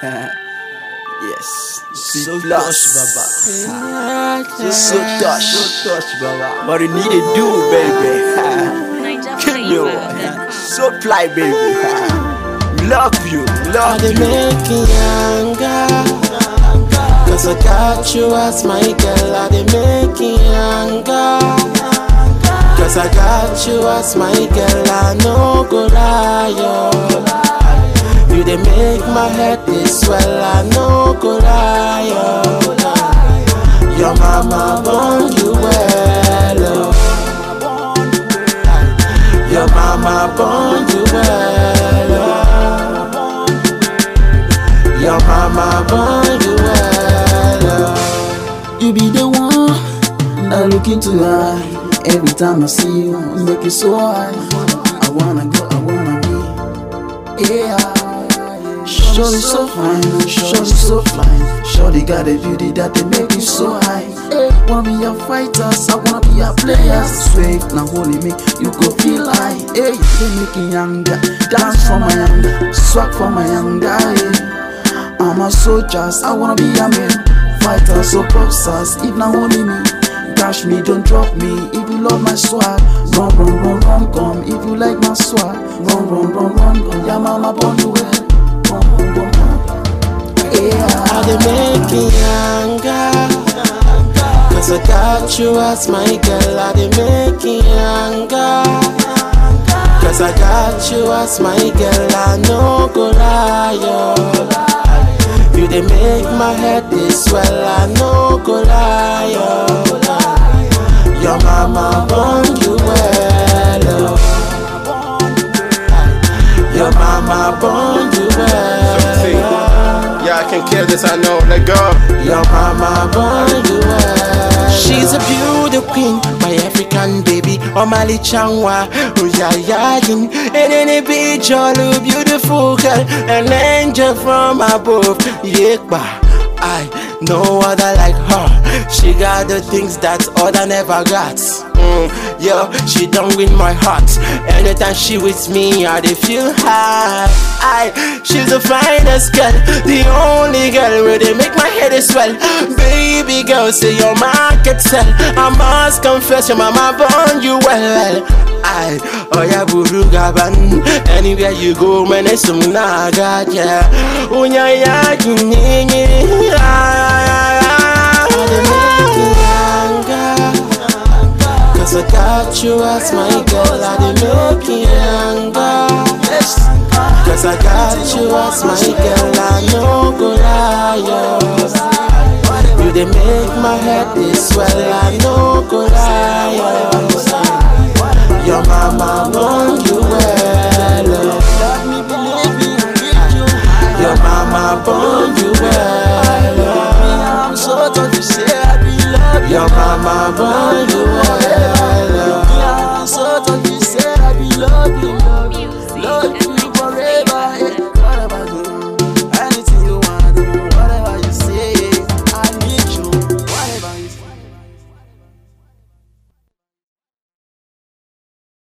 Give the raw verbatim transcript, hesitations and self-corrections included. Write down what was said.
Yes, so touch, Baba. So so touch, so touch, Baba. What you need to do, baby? Kill me, so fly, baby. Love you, love you. I make you younger, cause I got you as my girl. I make you younger, cause I got you as my girl. I no go lie, yo. You they make my head this swell. I no go lie, yo. Your mama born you well, oh. Your mama born you well, oh. Your mama born you well, oh. You be the one I look into your eye. Every time I see you, make it so high. I wanna go, I wanna be, yeah. Shorty so fine, shorty so fine. Shorty got a beauty that they make you so high. Hey, wanna be your fighters, I wanna be your players. Sweet, now holy me, you go feel high. Hey, they making younger, dance for my younger, swag for my younger. Hey. I'm a soldier, I wanna be a man. Fighters so process, if now only me. Cash me, don't drop me. If you love my swag, run, run, run, run, come. If you like my swag, run, run, run, run, come. Yeah, mama born you well. Yeah, I dey make you younger, cause I got you as my girl. I dey make you younger, cause I got you as my girl. I no go lie, yo. You dey make my head this swell. I no go lie, yo. Your mama born you well, oh. Your mama born you well. Yeah, I can kill this, I know, let go. Your mama born you well. She's a beauty queen, my African baby, Omali Changwa, Uyayayin. And any bitch, all a beautiful girl, an angel from above. Yekba, I no other like her. She got the things that other never got. Mm, yo, she done win my heart. Anytime she with me, I dey feel high. I, she's the finest girl, the only girl where they make my head swell. Baby girl, say your market sell. I must confess, your mama born you well. I, oh yeah, buru gaban. Anywhere you go, man, it's some naga, yeah. Unya ya gini, cause I got you as my girl. I dey make you younger, cause I got you as my girl. I no go lie, yo. You dey make my head this swell. I no go lie, yo. Your mama born you well, oh. Your mama born you well, oh. I'm so touched to say I be love you. Your mama